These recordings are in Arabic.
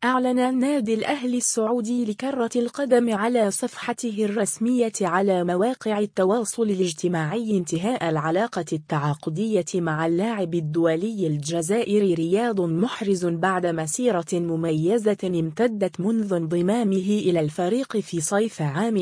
أعلن نادي الأهلي السعودي لكرة القدم على صفحته الرسمية على مواقع التواصل الاجتماعي انتهاء العلاقة التعاقدية مع اللاعب الدولي الجزائري رياض محرز بعد مسيرة مميزة امتدت منذ انضمامه إلى الفريق في صيف عام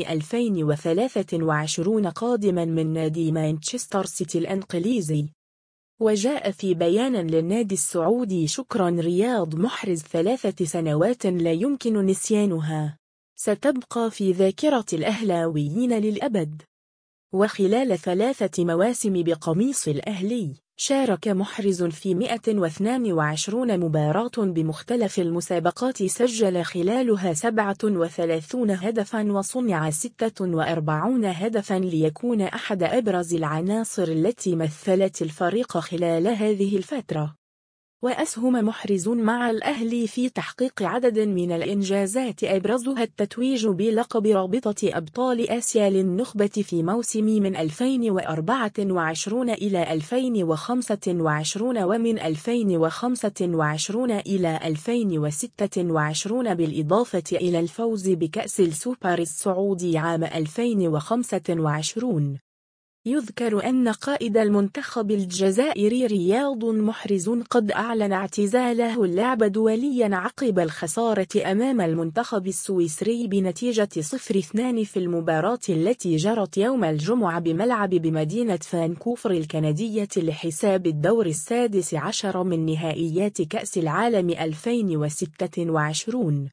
2023 قادما من نادي مانشستر سيتي الإنجليزي. وجاء في بيان للنادي السعودي: شكرا رياض محرز، 3 سنوات لا يمكن نسيانها، ستبقى في ذاكرة الأهلاويين للأبد. وخلال 3 مواسم بقميص الأهلي، شارك محرز في 122 مباراة بمختلف المسابقات، سجل خلالها 37 هدفا وصنع 46 هدفا، ليكون أحد أبرز العناصر التي مثلت الفريق خلال هذه الفترة. وأسهم محرز مع الأهلي في تحقيق عدد من الإنجازات، أبرزها التتويج بلقب رابطة أبطال آسيا للنخبة في موسم من 2024 إلى 2025 ومن 2025 إلى 2026، بالإضافة إلى الفوز بكأس السوبر السعودي عام 2025. يذكر أن قائد المنتخب الجزائري رياض محرز قد أعلن اعتزاله اللعب دوليا عقب الخسارة أمام المنتخب السويسري بنتيجة 0-2 في المباراة التي جرت يوم الجمعة بمدينة فانكوفر الكندية لحساب الدور ال16 من نهائيات كأس العالم 2026.